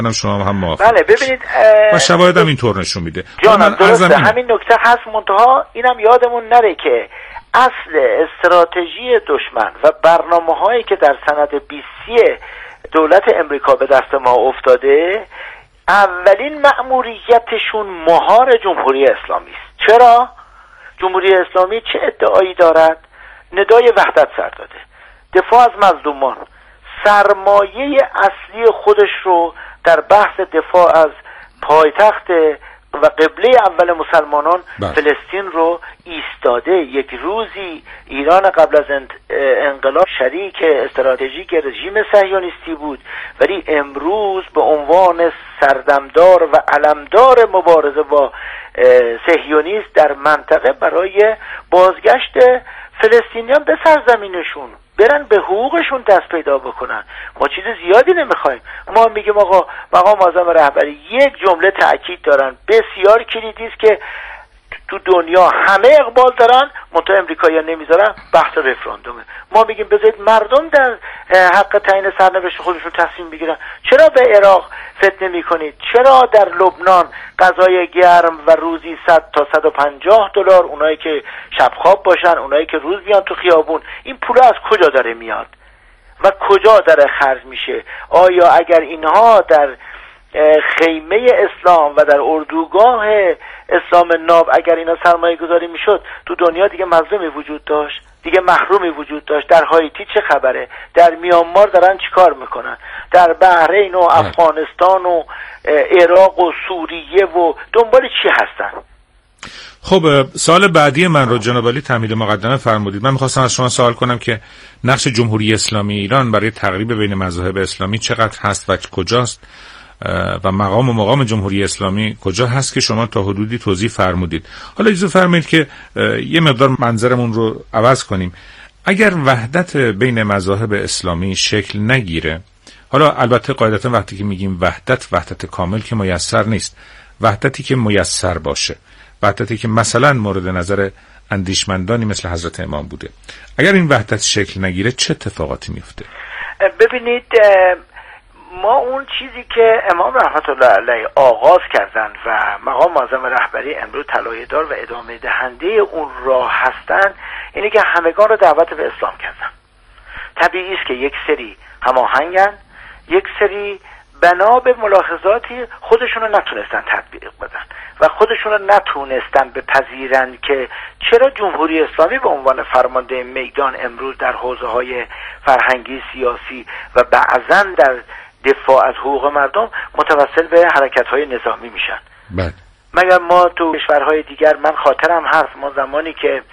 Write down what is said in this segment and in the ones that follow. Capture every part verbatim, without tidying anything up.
شما هم موافق. بله ببینید و شواهد هم اینطور نشون میده. جانم درسته، همین نکته هست. منتها اینم یادمون نره که اصل استراتژی دشمن و برنامه هایی که در سند بیستی دولت امریکا به دست ما افتاده، اولین مأموریتشون مهار جمهوری اسلامی است. چرا؟ جمهوری اسلامی چه ادعایی دارد؟ ندای وحدت سر داده، دفاع از مظلومان، سرمایه اصلی خودش رو در بحث دفاع از پایتخت و قبله اول مسلمانان بله. فلسطین رو ایستاده. یک روزی ایران قبل از انقلاب شریک استراتژیک رژیم صهیونیستی بود، ولی امروز به عنوان سردمدار و علمدار مبارزه با صهیونیسم در منطقه برای بازگشت فلسطینیان به سرزمینشون، برن به حقوقشون دست پیدا بکنن. ما چیز زیادی نمیخوایم. ما میگیم آقا مقام معظم رهبری یک جمله تأکید دارن بسیار کلیدی است که تو دنیا همه اقبال دارن، منتها امریکایی‌ها نمیذارن، بحث رفراندومه. ما میگیم بذارید مردم در حق تعیین سرنوشت خودشون تصمیم بگیرن. چرا به عراق فتنه میکنید؟ چرا در لبنان غذای گرم و روزی صد تا صد و پنجاه دلار، اونایی که شب خواب باشن، اونایی که روز بیان تو خیابون، این پول از کجا داره میاد و کجا داره خرج میشه؟ آیا اگر اینها در خیمه اسلام و در اردوگاه اسلام ناب اگر اینا سرمایه گذاری میشد، تو دنیا دیگه مظلومی وجود داشت، دیگه محرومی وجود داشت؟ در هایتی چه خبره؟ در میانمار دارن چیکار میکنن؟ در بحرین و افغانستان و عراق و سوریه و دنبال چی هستن؟ خب سال بعدی من رو جناب عالی تمهید مقدمه فرمودید. من میخواستم از شما سوال کنم که نقش جمهوری اسلامی ایران برای تقریب بین مذاهب اسلامی چقدر هست و کجاست و مقام و مقام جمهوری اسلامی کجا هست که شما تا حدودی توضیح فرمودید. حالا اجازه فرمایید که یه مقدار منظرمون رو عوض کنیم. اگر وحدت بین مذاهب اسلامی شکل نگیره، حالا البته قاعدتا وقتی که میگیم وحدت، وحدت کامل که میسر نیست، وحدتی که میسر باشه، وحدتی که مثلا مورد نظر اندیشمندانی مثل حضرت امام بوده، اگر این وحدت شکل نگیره چه اتفاقاتی میفته؟ ببینید ما اون چیزی که امام رحمت الله علیه آغاز کردن و مقام معظم رهبری امروز طلایه‌دار و ادامه دهنده اون راه هستن، اینه که همگان رو دعوت به اسلام کردن. طبیعی است که یک سری هماهنگن، یک سری بنا به ملاحظاتی خودشون رو نتونستن تطبیق بدن و خودشون رو نتونستن بپذیرن که چرا جمهوری اسلامی به عنوان فرمانده میدان امروز در حوزه‌های فرهنگی، سیاسی و بعضاً در دفاع از حقوق مردم متوسل به حرکت‌های نظامی میشن. بله. مگر ما تو کشورهای دیگر، من خاطرم هست ما زمانی که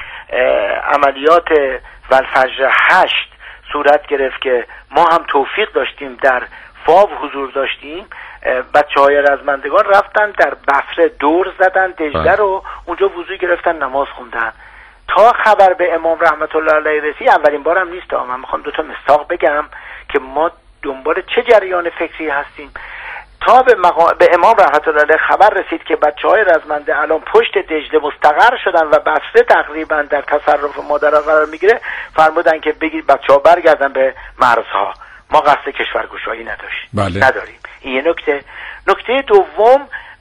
عملیات والفجر هشت صورت گرفت که ما هم توفیق داشتیم در فاو حضور داشتیم، بچه‌های رزمندگان رفتن در بصره دور زدن دجله رو، اونجا وضو گرفتن نماز خوندن تا خبر به امام رحمت الله علیه رسید. اولین بارم نیست، من میخوام دو تا مستاق بگم که ما دنبال چه جریان فکری هستیم. تا به, مقا... به امام رحمت الله علیه خبر رسید که بچه‌های رزمنده الان پشت دجله مستقر شدن و بصره تقریبا در تصرف مادرها قرار میگیره، فرمودن که بگید بچه‌ها برگردن به مرزها، ما قصد کشورگشایی نداشتیم. بله. نداریم. این یه نکته. نکته دوم،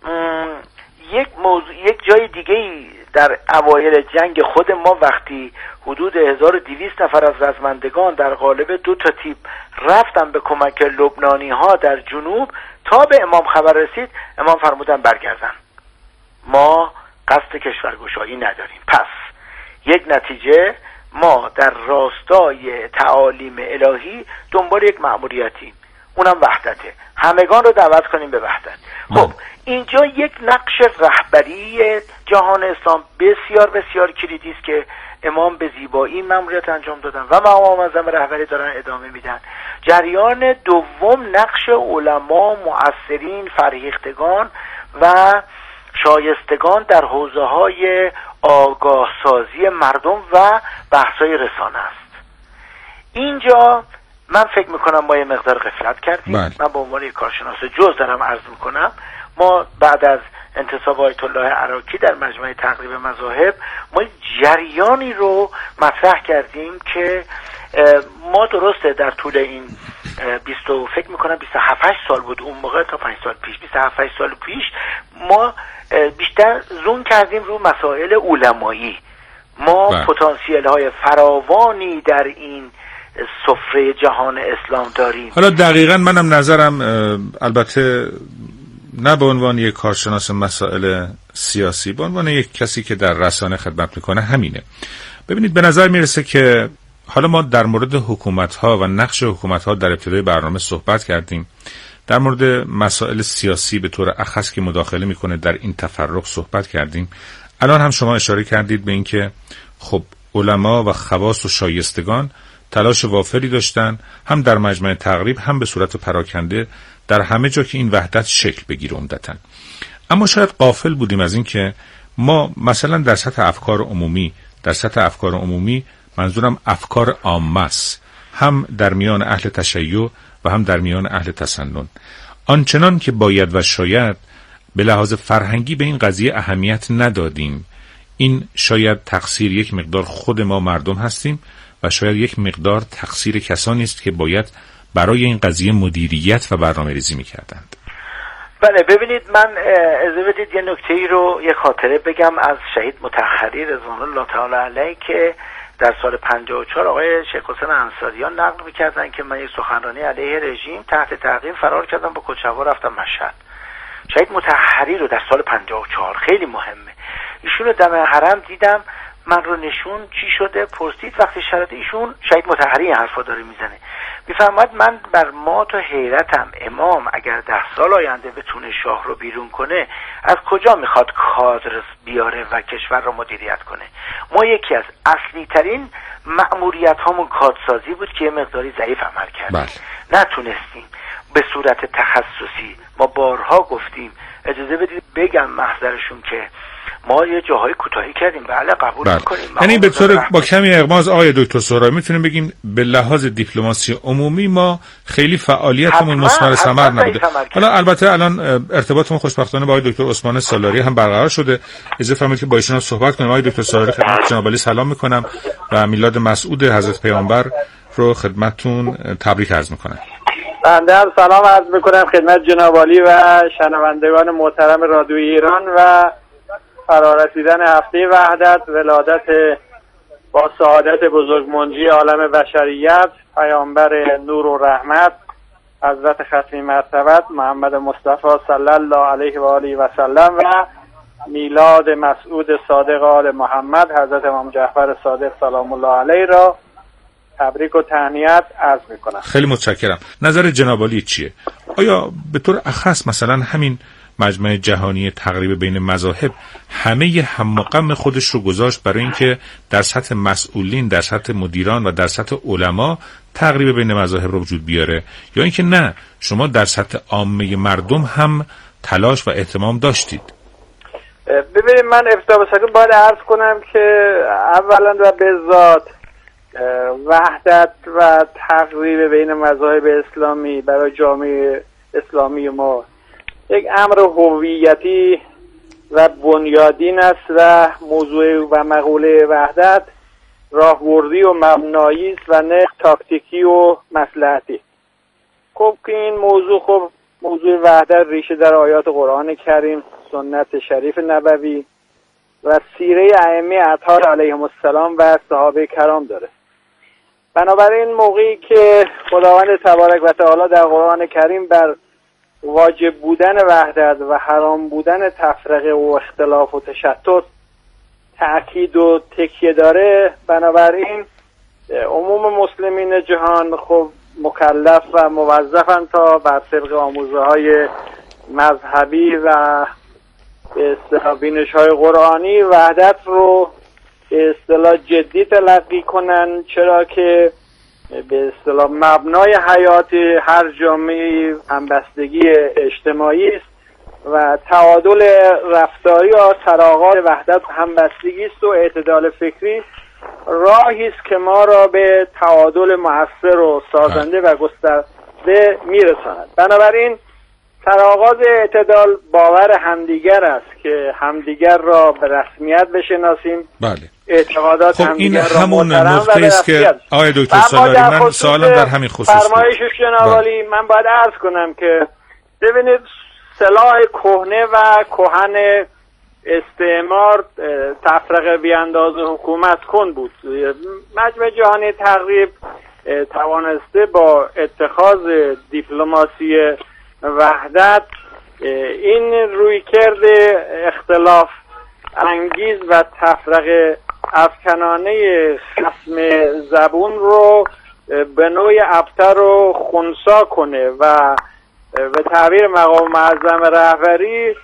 یک موضوع، یک جای دیگه در اوایل جنگ خود ما وقتی حدود هزار و دویست نفر از رزمندگان در قالب دو تا تیپ رفتن به کمک لبنانی ها در جنوب، تا به امام خبر رسید امام فرمودن برگردن، ما قصد کشورگشایی نداریم. پس یک نتیجه، ما در راستای تعالیم الهی دنبال یک مأموریتیم، اونم وحدته، همگان رو دعوت کنیم به وحدت. خب اینجا یک نقش رهبری جهان اسلام بسیار بسیار کلیدی است که امام به زیبایی مأموریت انجام دادن و مقام معظم رهبری دارن ادامه میدن. جریان دوم، نقش علما، مؤثرین، فرهیختگان و شایستگان در حوزه‌های آگاه سازی مردم و بحث‌های رسانه است. اینجا من فکر میکنم ما یه مقدار غفلت کردیم. بله. من به عنوان یک کارشناس جز دارم عرض میکنم، ما بعد از انتصاب آیت الله عراقی در مجمع تقریب مذاهب ما جریانی رو مطرح کردیم که ما درسته در طول این بیست فکر میکنم بیست و هفت سال بود اون موقع تا پنج سال پیش، بیست و هفت سال پیش ما بیشتر زوم کردیم رو مسائل علمایی. ما بله. پتانسیل های فراوانی در این سفره جهان اسلام داریم. حالا دقیقاً منم نظرم، البته نه به عنوان یک کارشناس مسائل سیاسی، به عنوان یک کسی که در رسانه خدمت میکنه همینه. ببینید به نظر میرسه که حالا ما در مورد حکومت‌ها و نقش حکومت‌ها در ابتدای برنامه صحبت کردیم، در مورد مسائل سیاسی به طور اخص که مداخله میکنه در این تفرق صحبت کردیم. الان هم شما اشاره کردید به این که خب علما و خواص و شایستگان تلاش وافری داشتن، هم در مجمع تقریب هم به صورت پراکنده در همه جا که این وحدت شکل بگیره عمدتاً. اما شاید غافل بودیم از این که ما مثلا در سطح افکار عمومی در سطح افکار عمومی منظورم افکار عامه است، هم در میان اهل تشیع و هم در میان اهل تسنن، آنچنان که باید و شاید به لحاظ فرهنگی به این قضیه اهمیت ندادیم. این شاید تقصیر یک مقدار خود ما مردم هستیم و شاید یک مقدار تقصیر کسانی است که باید برای این قضیه مدیریت و برنامه ریزی می‌کردند. بله ببینید، من اجازه بدید یه نکته‌ای رو یه خاطره بگم از شهید مطهری رضوان الله تعالی علیه که در سال پنجاه و چهار آقای شیخ حسین انصاریان نقل می‌کردن که من یک سخنرانی علیه رژیم تحت تعقیب فرار کردم، با کچه‌ها رفتم مشهد. شهید مطهری رو در سال پنجاه و چهار، خیلی مهمه، ایشون رو دم حرم دیدم، من رو نشون چی شده پرسید، وقتی شرط ایشون شهید مطهری این حرفا داره میزنه، میفرماید من بر ما تو حیرتم، امام اگر ده سال آینده بتونه شاه رو بیرون کنه از کجا میخواد کادر بیاره و کشور رو مدیریت کنه؟ ما یکی از اصلی ترین مأموریت هامون کادسازی بود که یه مقداری ضعیف عمل کردیم، بله. نتونستیم به صورت تخصصی. ما بارها گفتیم، اجازه بدید بگم محضرشون که ما یه جاهای کوتاهی کردیم، بله قبول می‌کنیم. یعنی به طور با کمی اغماض آقای دکتر سهرابی میتونیم بگیم به لحاظ دیپلماسی عمومی ما خیلی فعالیتمون مثمر ثمر نبوده. حالا البته الان ارتباطمون خوشبختانه با آقای دکتر عثمان سالاری هم برقرار شده. اجازه فرمایید که با ایشون صحبت کنیم. آقای دکتر سالاری خدمت جناب عالی سلام میکنم و میلاد مسعود حضرت پیامبر رو خدمتتون تبریک عرض میکنم. بنده هم سلام عرض میکنم خدمت جناب عالی و شنوندگان محترم رادیو ایران و فرارسیدن هفته وحدت، ولادت با سعادت بزرگمنجی عالم بشریت پیامبر نور و رحمت حضرت ختمی مرتبت محمد مصطفی صلی الله علیه و آله و سلم و میلاد مسعود صادق آل محمد حضرت امام جعفر صادق سلام الله علیه را تبریک و تهنیت عرض میکنم. خیلی متشکرم. نظر جناب عالی چیه؟ آیا به طور اخص مثلا همین مجمع جهانی تقریب بین مذاهب همه هم و غم خودش رو گذاشت برای اینکه در سطح مسئولین، در سطح مدیران و در سطح علما تقریب بین مذاهب رو وجود بیاره، یا اینکه نه شما در سطح عامه مردم هم تلاش و اهتمام داشتید؟ ببینید، من ابتدا بسیار باید عرض کنم که اولا و به ذات وحدت و تقریب بین مذاهب اسلامی برای جامعه اسلامی ما یک امر هویتی و بنیادین است و موضوع و مقوله وحدت راهبردی و مبنایی است و نه تاکتیکی و مصلحتی. خب که این موضوع خب موضوع وحدت ریشه در آیات قرآن کریم، سنت شریف نبوی و سیره ائمه اطهار علیهم السلام و صحابه کرام داره. بنابراین موقعی که خداوند تبارک و تعالی در قرآن کریم بر واجب بودن وحدت و حرام بودن تفرقه و اختلاف و تشتت تأکید و تکیه داره، بنابراین عموم مسلمین جهان خب مکلف و موظفن تا بر طبق آموزه های مذهبی و به اصطلاح بینش های قرآنی وحدت رو به اصطلاح جدی تلقی کنن، چرا که به اصطلاح مبنای حیات هر جامعه همبستگی اجتماعی است و تعادل رفتاری و سرآغاز وحدت همبستگی است و اعتدال فکری راهی است که ما را به تعادل مؤثر و سازنده و گسترده میرساند. بنابراین در آغاز اعتدال باور همدیگر است که همدیگر را به رسمیت بشناسیم. بله. اعتقادات خب این همون نقطه است که آقای دکتر سالاری، من سوالم در همین خصوص فرمایش جناب عالی من باید عرض کنم که ببینید سلاح کهنه و کهن استعمار تفرقه بیانداز حکومت کن بود. مجمع جهانی تقریب توانسته با اتخاذ دیپلماسی وحدت این رویکرد اختلاف انگیز و تفرقه افکنانه خصم زبون رو به نوع ابتر و خنثی کنه و به تعبیر مقام معظم رهبری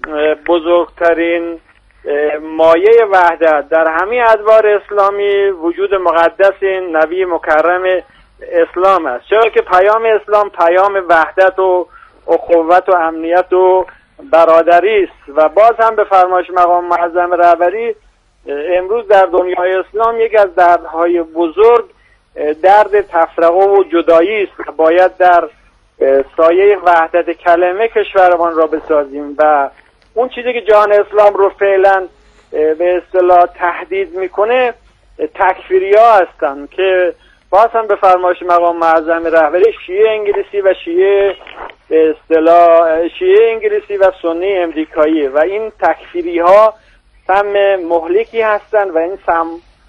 بزرگترین مایه وحدت در همه ادوار اسلامی وجود مقدس این نبی مکرم اسلام است، چرا که پیام اسلام پیام وحدت و اخوت و امنیت و برادری است. و باز هم به فرمایش مقام معظم رهبری امروز در دنیای اسلام یک از دردهای بزرگ درد تفرقه و جدایی است که باید در سایه وحدت کلمه کشورمان را بسازیم و اون چیزی که جهان اسلام رو فعلا به اصطلاح تهدید میکنه تکفیری ها هستن که باز هم به فرمایش مقام معظم رهبری شیعه انگلیسی و شیعه به اصطلاح شیعه انگلیسی و سنی امریکایی و این تکفیری ها سم مهلکی هستن و این سم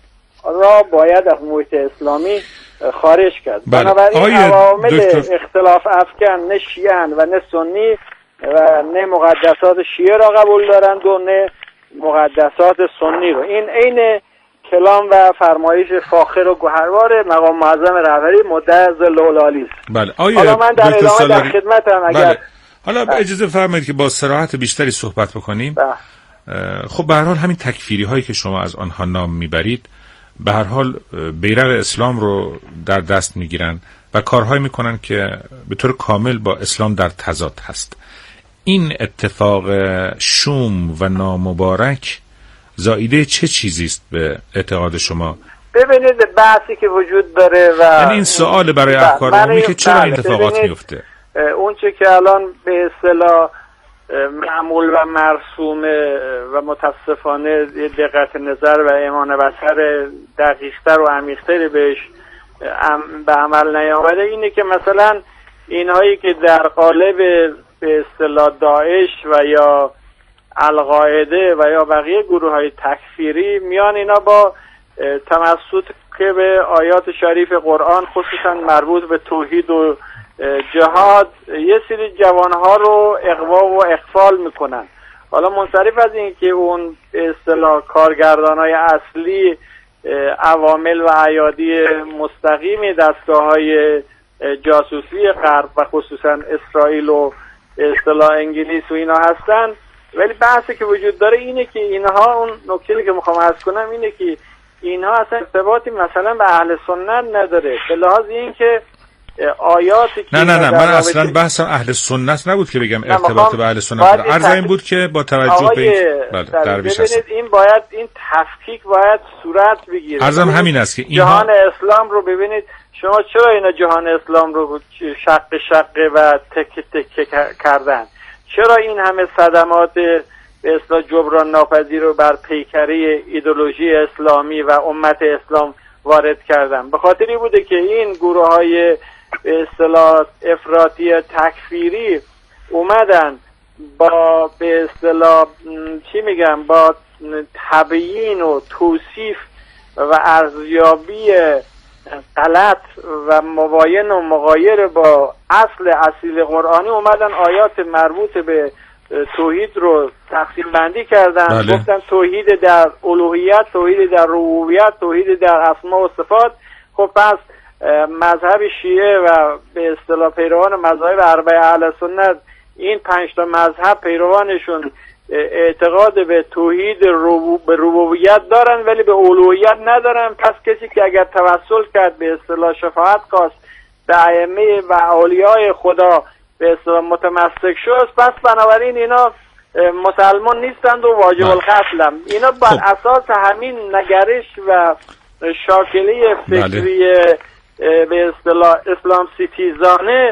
را باید از محیط اسلامی خارج کرد. بنابراین عوامل اختلاف افکن نه شیعه و نه سنی و نه مقدسات شیعه را قبول دارند و نه مقدسات سنی رو. این عین کلام و فرمایش فاخر و گوهروار مقام معظم رهبری مدعی ظل العالی است. بله. آیه حالا من در ادامه در خدمتم اگر بله. حالا بله. اجازه فرمایید که با صراحت بیشتری صحبت بکنیم. بله. خب به هر حال همین تکفیری هایی که شما از آنها نام میبرید به هر حال بیرق اسلام رو در دست میگیرن و کارهایی میکنن که به طور کامل با اسلام در تضاد هست. این اتفاق شوم و نامبارک زائیده چه چیزی است به اعتقاد شما؟ ببینید بحثی که وجود داره و یعنی این سوال برای افکار عمومی که چرا این اتفاقات میفته؟ اون چه که الان به اصطلاح معمول و مرسومه و متاسفانه دقت نظر و ایمان بصر دقیق‌تر و عمیق‌تری بهش به عمل نیامده اینه که مثلا اینهایی که در قالب به اصطلاح داعش و یا القاعده و یا بقیه گروه های تکفیری میان اینا با تمسک که به آیات شریف قرآن خصوصا مربوط به توحید و جهاد یه سری جوانها رو اغوا و اغفال میکنن. حالا منصرف از این که اون به اصطلاح کارگردانای اصلی عوامل و ایادی مستقیم دستگاه‌های جاسوسی غرب و خصوصا اسرائیل و اصطلاح انگلیس و اینا هستن، ولی بحثی که وجود داره اینه که اینها اون نکته‌ای که میخوام عرض کنم اینه که اینها اصلا ارتباطی مثلا به اهل سنت نداره به لحاظ این که آیاتی که نه نه نه من اصلا بحثم اهل سنت نبود که بگم ارتباط به اهل سنت داره. عرض این بود که با توجه به این ببینید این باید این تفکیک باید صورت بگیره. عرضم همین است که اینها جهان اسلام رو ببینید شما چرا اینا جهان اسلام رو شق شق و تک تک کردن؟ چرا این همه صدمات به اصطلاح جبران ناپذیر رو بر پیکره ایدئولوژی اسلامی و امت اسلام وارد کردن؟ به خاطری بوده که این گروه های به اصطلاح افراطی تکفیری اومدن با به اصطلاح چی میگم با تبیین و توصیف و ارزیابی غلط و مباین و مغایر با اصل اصیل قرآنی اومدن آیات مربوط به توحید رو تقسیم بندی کردن. بله. گفتن توحید در الوهیت، توحید در ربوبیت، توحید در اسما و صفات. خب پس مذهب شیعه و به اصطلاح پیروان مذاهب اربعه اهل سنت این پنج تا مذهب پیروانشون اعتقاد به توحید ربوبیت دارن ولی به الوهیت ندارن. پس کسی که اگر توسل کرد به اصطلاح شفاعت کاست به ائمه و اولیای خدا به اصطلاح متمسک شد، پس بنابراین اینا مسلمان نیستند و واجب القتلند. اینا بر اساس همین نگرش و شاکله فکری به اصطلاح اسلام سیتیزانه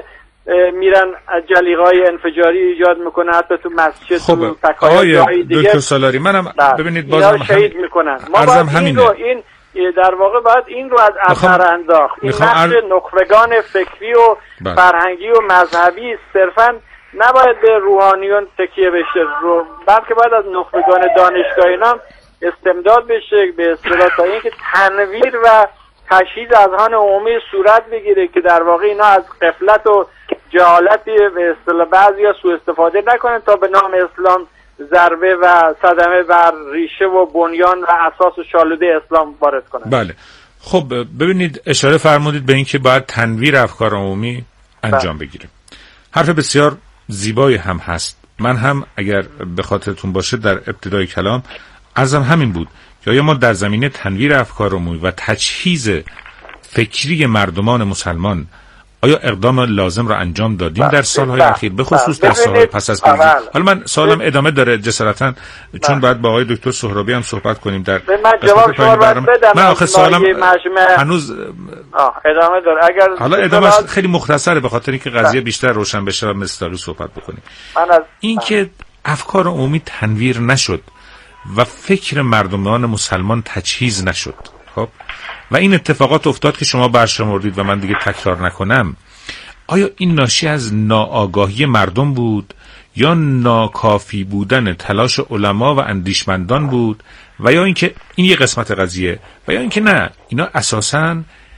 میرن جلیقه‌های انفجاری ایجاد میکنن، حتی تو مسجد خب تو آقای دکتر سالاری منم ببینید بازم شهید هم میکنن. ما باید این رو این در واقع باید این رو از اثر انداخت. این نقش ال... نخبگان فکری و بله. فرهنگی و مذهبی صرفاً نباید به روحانیون تکیه بشه، رو بلکه باید از نخبگان دانشگاهی هم استمداد بشه به اصطلاح تا اینکه تنویر و تشهید اذهان عمومی صورت بگیره که در واقع اینا از غفلت و جهالتی به اصطلاح بعضیا سوء استفاده نکنن تا به نام اسلام ضربه و صدمه بر ریشه و بنیان و اساس و شالوده اسلام وارد کنن. بله خب ببینید اشاره فرمودید به اینکه باید تنویر افکار عمومی انجام بله. بگیره. حرف بسیار زیبایی هم هست. من هم اگر به خاطرتون باشه در ابتدای کلام عرضم همین بود که آیا ما در زمینه تنویر افکار عمومی و تجهیز فکری مردمان مسلمان آیا اقدام لازم را انجام دادیم در سالهای اخیر به خصوص در سالهای پس از پیروزی؟ حالا من سوالم ادامه داره جسارتاً چون باید با آقای دکتر سهرابی هم صحبت کنیم در من جواب شما رو بدم. من آخه سوالم هنوز ادامه داره. اگر حالا ادامه خیلی مختصره به خاطر اینکه قضیه بیشتر روشن بشه و مستقیم صحبت بکنیم. این که افکار عمومی تنویر نشد و فکر مردمان مسلمان تجهیز نشد، خب و این اتفاقات افتاد که شما برشمردید و من دیگه تکرار نکنم، آیا این ناشی از ناآگاهی مردم بود یا ناکافی بودن تلاش علما و اندیشمندان بود و یا اینکه این یه قسمت قضیه و یا اینکه نه اینا اساساً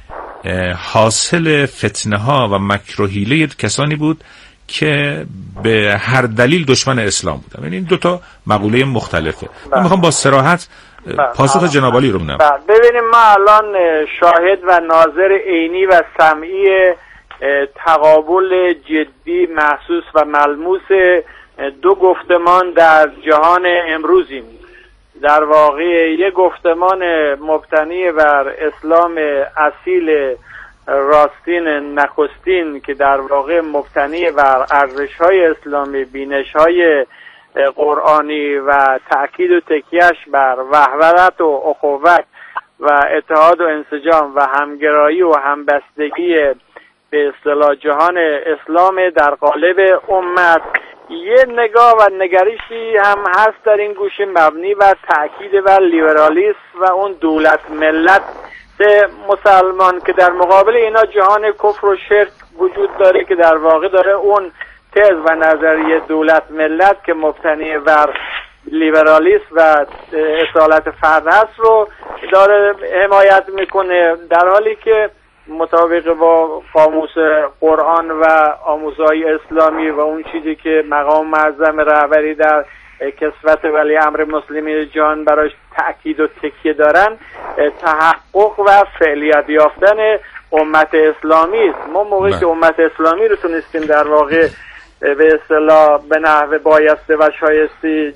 حاصل فتنه ها و مکر و حیله کسانی بود که به هر دلیل دشمن اسلام بودن؟ یعنی این دو تا مقوله مختلفه. من میخوام با صراحت پاسخ جناب عالی رو بدم. ببینیم ما الان شاهد و ناظر عینی و سمعی تقابل جدی محسوس و ملموس دو گفتمان در جهان امروزیم. در واقع یک گفتمان مبتنی بر اسلام اصیل راستین نخستین که در واقع مبتنی بر ارزش‌های اسلامی، بینش‌های قرآنی و تأکید و تکیهش بر وحدت و اخوت و اتحاد و انسجام و همگرایی و همبستگی به اصطلاح جهان اسلام در قالب امت. یه نگاه و نگریشی هم هست در این گوشه مبنی بر تأکید بر لیبرالیسم و اون دولت ملت مسلمان که در مقابل اینا جهان کفر و شرک وجود داره که در واقع داره اون تز و نظریه دولت ملت که مبتنی بر لیبرالیسم و اصالت فرد هست رو داره حمایت میکنه، در حالی که مطابق با قاموس قرآن و آموزهای اسلامی و اون چیزی که مقام معظم رهبری در کسوت ولی امر مسلمین جهان براش تأکید و تکیه دارن تحقق و فعلیت یافتن امت اسلامی است. ما موقعی که امت اسلامی رو تونستیم در واقع به اصطلاح به نحو بایسته و شایسته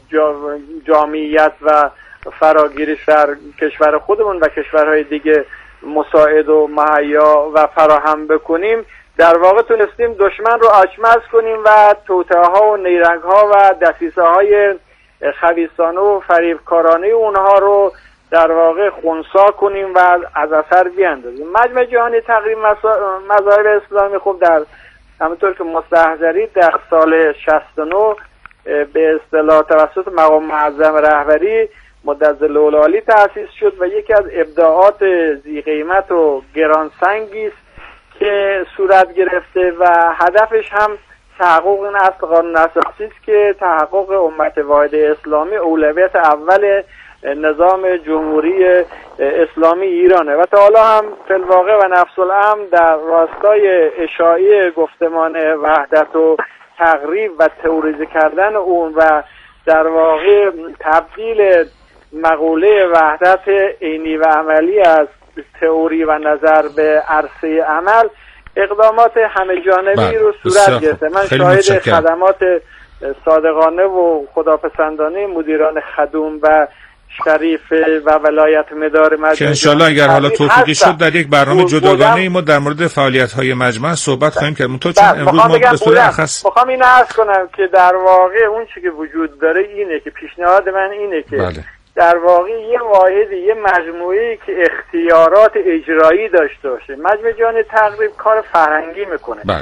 جامعیت و فراگیریش در کشور خودمون و کشورهای دیگه مساعد و مهیا و فراهم بکنیم، در واقع تونستیم دشمن رو آچمز کنیم و توطئه ها و نیرنگ ها و دسیسه های خبیثانه و فریبکارانه اونها رو در واقع خنثی کنیم و از اثر بیاندازیم. مجمع جهانی تقریب مذاهب اسلامی خب در همونطور که مستحضرید در سال شصت و نه به اصطلاح توسط مقام معظم رهبری مدظل العالی تأسیس شد و یکی از ابداعات ذی قیمت و گرانسنگی است که صورت گرفته و هدفش هم تحقق این اصل قانون اساسی است که تحقق امت واحد اسلامی اولویت اول نظام جمهوری اسلامی ایرانه و تا حالا هم فی الواقع و نفس الامر در راستای اشاعه گفتمان وحدت و تقریب و تئوریزه کردن اون و در واقع تبدیل مقوله وحدت عینی و عملی از تئوری و نظر به عرصه عمل اقدامات همه جانبی رو صورت گرفته. من شاهد خدمات صادقانه و خداپسندانه مدیران خدوم و شریف و ولایت مدار مجمع که انشالله اگر حالا توفیقی شد در یک برنامه جداگانه ای ما در مورد فعالیت‌های مجمع صحبت خواهیم کرد. تو چون امروز ما به صورت اخص می‌خوام اینو عرض کنم که در واقع اون چیزی که وجود داره اینه که پیشنهاد من اینه که بله. در واقع یه واحدی یه مجموعه‌ای که اختیارات اجرایی داشته باشه. مجمع جهانی تقریب کار فرهنگی میکنه. بله.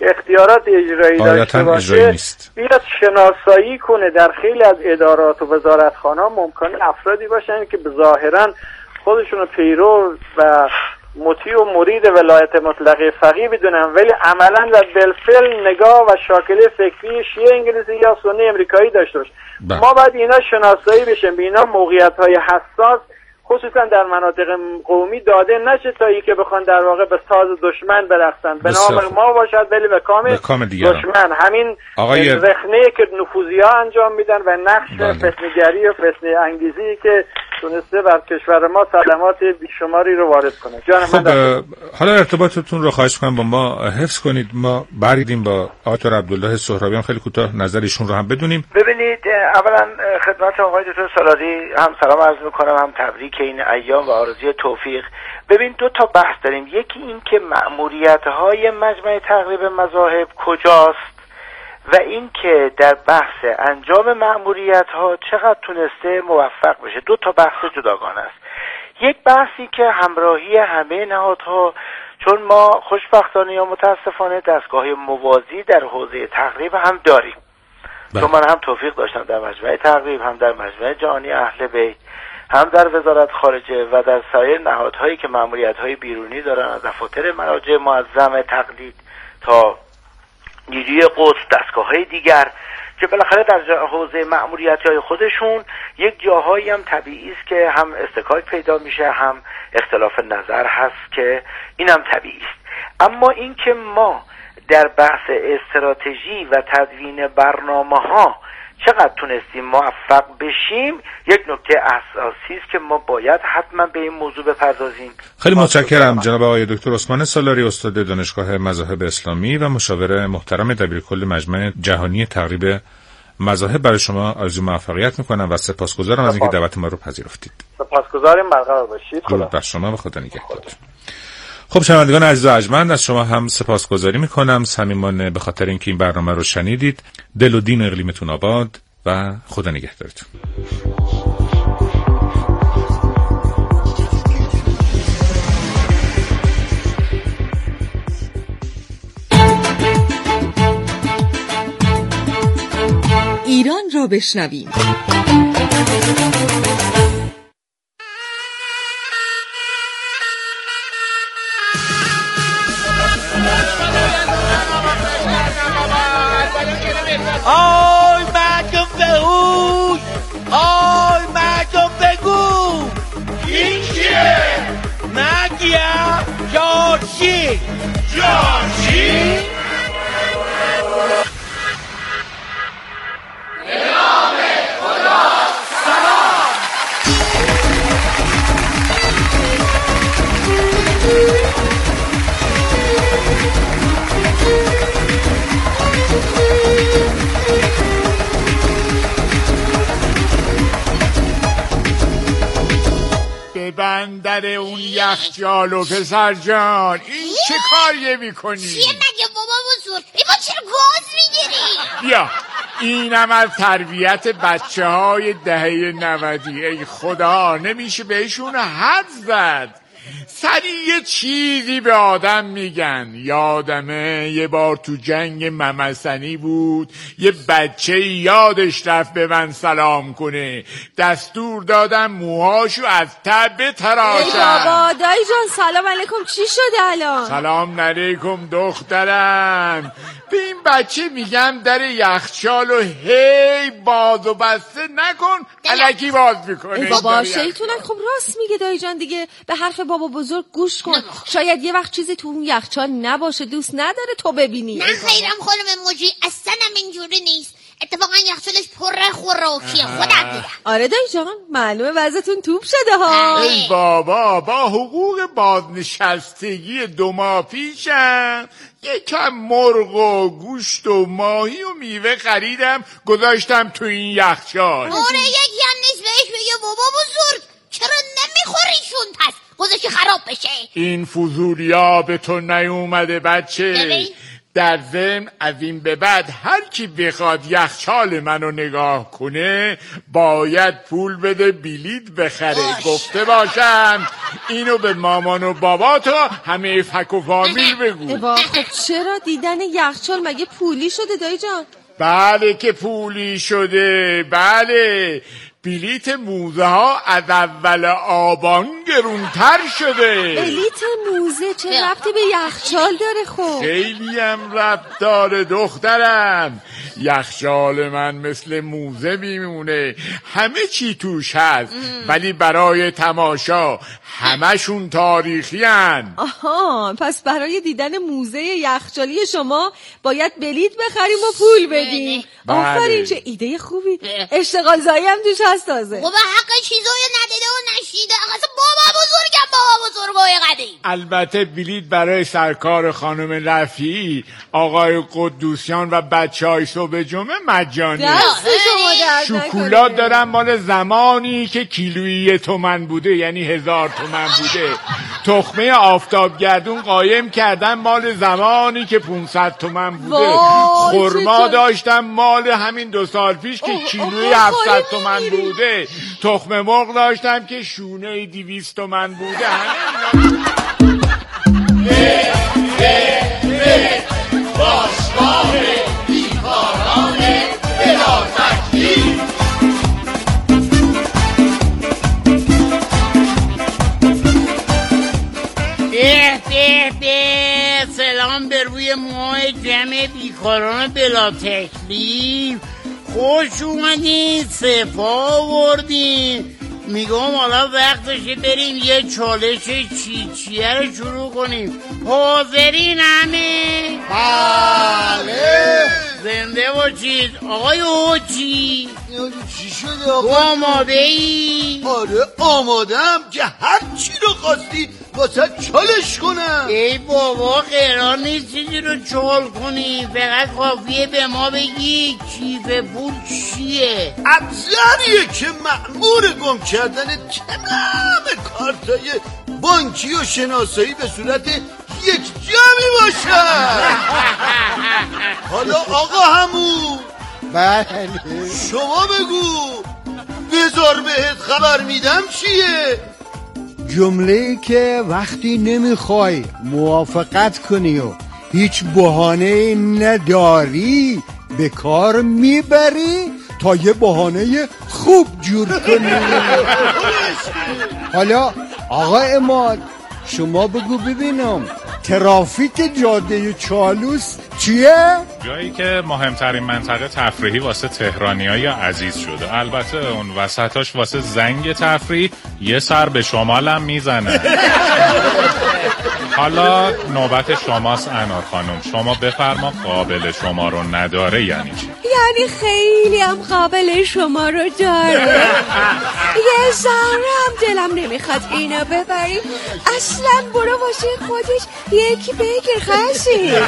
که اختیارات اجرایی داشته باشه بیاد شناسایی کنه. در خیلی از ادارات و وزارتخانه‌ها ممکنه افرادی باشن که ظاهراً خودشون پیرو و مطیع و مرید ولایت مطلقه فقیه بدونن، ولی عملاً و بالفعل نگاه و شاکله فکری شیعه انگلیسی یا سنی امریکایی داشته باشه. ما باید اینا شناسایی بشن، به اینا موقعیت‌های حساس خصوصا در مناطق قومی داده نشه تا ای که بخوان در واقع به ساز دشمن برقصن، به نام ما باشد ولی به کام, کام دشمن. همین آقای... رخنه‌ای که نفوذی‌ها انجام میدن و نقش فتنه‌گری و فتنه انگیزی که تونسته بر کشور ما صدمات بیشماری رو وارد کنه. جان خب من حالا ارتباطتون رو خواهش کنم با ما حفظ کنید. ما برگردیم با آقای عبدالله سهرابی، هم خیلی کوتاه نظر ایشون رو هم بدونیم. ببینید، اولا خدمت آقای دکتر سالاری هم سلام عرض می‌کنم، هم تبریک این ایام و آرزوی توفیق. ببین دو تا بحث داریم، یکی این که مأموریت‌های مجمع تقریب مذاهب کجاست و این که در بحث انجام مأموریت‌ها چقدر تونسته موفق بشه. دو تا بحث جداگانه است. یک بحثی که همراهی همه نهادها، چون ما خوشبختانه یا متاسفانه دستگاه موازی در حوزه تقریب هم داریم. چون من هم توفیق داشتم در مجمع تقریب، هم در مجمع جهانی اهل بیت، هم در وزارت خارجه و در سایر نهادهایی که مأموریت‌های بیرونی دارن، از دفاتر مراجع معظم تقلید تا نیروی قدس، دستگاه‌های دیگر که بالاخره در حوزه مأموریت‌های خودشون یک جاهایی هم طبیعی است که هم استکاک پیدا میشه، هم اختلاف نظر هست که اینم طبیعی است. اما این که ما در بحث استراتژی و تدوین برنامه‌ها چقدر تونستیم موفق بشیم یک نکته اساسی است که ما باید حتما به این موضوع بپردازیم. خیلی متشکرم جناب آقای دکتر عثمان سالاری، استاد دانشگاه مذاهب اسلامی و مشاور محترم دبیرکل مجمع جهانی تقریب مذاهب. برای شما آرزوی موفقیت میکنم و سپاسگزارم از اینکه دعوت ما رو پذیرفتید. سپاسگزاریم، برقرار باشید. درود بر شما و خدا نگهدار. خب شنوندگان عزیز و ارجمند، از شما هم سپاسگزاری میکنم صمیمانه به خاطر اینکه این برنامه رو شنیدید. دل و دین و اقلیمتون آباد و خدا نگهدارتون. ایران را بشنویم. آی مردم بهوش، آی مردم بگو این کیه؟ مگیم جارچی جارچی؟ به نام خدا سلام. به بندر اون یخچال و پسر جان این چه کاریه میکنی؟ چیه مگه بابا بزرگ؟ ای با چرا گاز میگیری؟ بیا اینم از تربیت بچه های دهه نودی. ای خدا نمیشه بهشون حد زد. سری یه چیزی به آدم میگن. یادمه یه بار تو جنگ ممسنی بود، یه بچه یادش رفت به من سلام کنه، دستور دادم موهاشو از تب بتراشم. ای بابا دایی جان سلام علیکم، چی شده الان؟ سلام علیکم دخترم. به این بچه میگم در یخچالو هی باز و بسته نکن، الکی باز میکنه. بابا شیطونک، خب راست میگه دایی جان دیگه، به حرف بابا بزرگ گوش کن. شاید یه وقت چیزی تو اون یخچال نباشه، دوست نداره تو ببینی. نه خیرم خانم موجی، اصلا هم اینجوری نیست. اتفاقا یخچالش پر خوراکیه. خودم دیدم. آره دایی جان معلومه وضعتون توپ شده ها. ای بابا با حقوق بازنشستگی دو ماه پیشم یکم مرغ و گوشت و ماهی و میوه خریدم گذاشتم تو این یخچال. آره یکی هم نیست بهش بگه بابا بزرگ چرا نمیخوریشون پس گذاشتی خراب بشه. این فضولیا به تو نیومده بچه. ببین در ضمن از این به بعد هر کی بخواد یخچال منو نگاه کنه باید پول بده بلیط بخره. باش. گفته باشم اینو به مامان و بابا تو همه فک و فامیل بگو. ابا خب چرا دیدن یخچال مگه پولی شده دایی جان؟ بله که پولی شده، بله. بلیت موزه ها از اول آبان گرونتر شده. بلیت موزه چه ربطی به یخچال داره خب؟ خیلی هم ربط داره دخترم. یخچال من مثل موزه میمونه، همه چی توش هست، ولی برای تماشا همشون تاریخی هن. آها، پس برای دیدن موزه یخچالی شما باید بلیت بخریم و پول بدیم. آفرین، چه ایده خوبی. اشتغال زایی هم توش هست تازه. خب حق چیزای ندیده و نشیده. اصلا بابا بزرگم، بابا بزرگای قدیم. البته بلیت برای سرکار خانم رفیعی، آقای قدوسیان و بچه های صبح جمعه مجانی. شکلات دارم مال زمانی که کیلویی یه تومن بوده، یعنی هزار تومن بوده. تخمه آفتابگردون قایم کردم مال زمانی که پونصد تومن بوده. خرما داشتم مال همین دو سال پیش که کیلویی هفتصد تومن بوده. تخمه مرغ داشتم که شونه دویست تومن بوده. باشگاه بیکاران بلا تکلیف. به به به سلام به روی موهای جمع بیکاران بلا تکلیف. خوش اومدین، صفا آوردین. میگم حالا وقتشه بریم یه چالش چیچیه رو شروع کنیم. حاضرین همه؟ بله. زنده باشید. آقای اوچی چی شده آقا؟ تو آماده ای؟ آره آمادم که هر چی رو خواستی واسه چالش کنم. ای بابا قرار نیست چیزی رو چال کنی، فقط کافیه به ما بگی کیف پول چیه. ابزاریه که مأمور گم کردن تمام کارتای بانکی و شناسایی به صورت یک جا می باشد. حالا آقا همون بله شما بگو بذار بهت خبر میدم چیه؟ جمله‌ای که وقتی نمیخوای موافقت کنی و هیچ بهانه نداری به کار میبری تا یه بهانه خوب جور کنی. حالا آقا اماد شما بگو ببینم ترافیک جاده چالوس چیه؟ جایی که مهمترین منطقه تفریحی واسه تهرانیای عزیز شده. البته اون وسطاش واسه زنگ تفریح یه سر به شمالم میزنه. حالا نوبت شماست انار خانم، شما بفرما قابل شما رو نداره یعنی چی؟ یعنی خیلی هم قابل شما رو داره. یه ذره هم دلم نمیخواد اینو ببریم. اصلا برو واسه خودش یکی بگیر خسیس.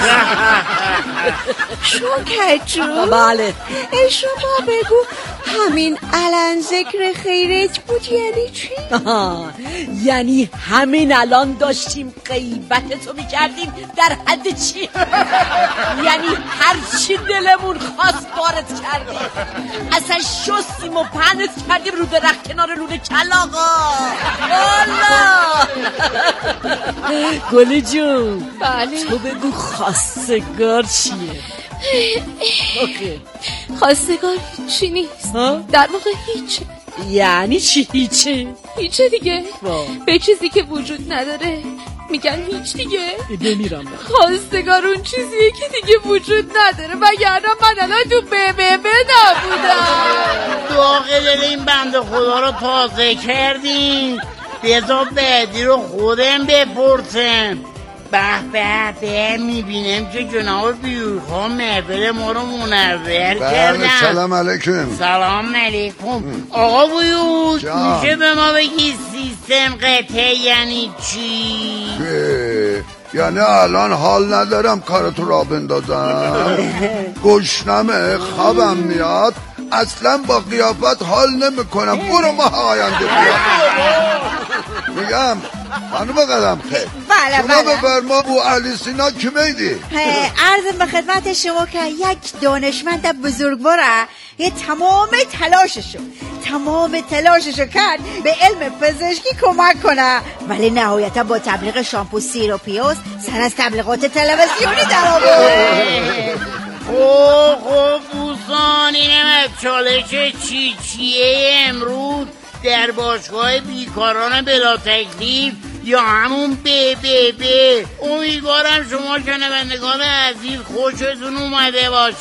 شوکت جون بله شما بگو همین الان ذکر خیرت بود یعنی چی؟ یعنی همین الان داشتیم غیبت تو میکردیم در حد چی؟ یعنی هر چی دلمون خواست وارد کردیم، اصلا شستیم و پنت کردیم رو درخت کنار لونه کلاغا. والا گلی جون بله تو بگو خواستگار چیه؟ اوکی خواستگار هیچی نیست، در واقع هیچ. یعنی چی هیچه؟ هیچه دیگه به چیزی که وجود نداره میگن هیچ دیگه. بمیرم خواستگار اون چیزیه که دیگه وجود نداره، وگرنه من الان تو به به به نبودم. داخل این بنده خدا رو تازه کردین، بذار بعدی رو خودم بپرسم. به به به میبینم که جناب بیورخان محفل ما رو منور کردن. سلام علیکم. سلام علیکم. آقا بیور میشه به ما بگی سیستم قطعه یعنی چی؟ یعنی الان حال ندارم کارتو را بندازم، گشنمه خوابم میاد، اصلا با قیافت حال نمی کنم. برو ما آینده بیا. میگم خانم قدم خیلی بله شما بله بفرما بو علی سینا کی میدی؟ عرض به خدمت شما که یک دانشمند بزرگواره یه تمام تلاششو تمام تلاششو کرد به علم پزشکی کمک کنه، ولی نهایتا با تبلیغ شامپو سیروپیوس سر از تبلیغات تلویزیونی در آورد. خوب خوب دوستان، اینم چالش چی چیه امروز در باشگاه بیکاران بلا تکلیف یا همون به به به. امیدوارم شما شنوندگان عزیز خوشتون اومده باشه.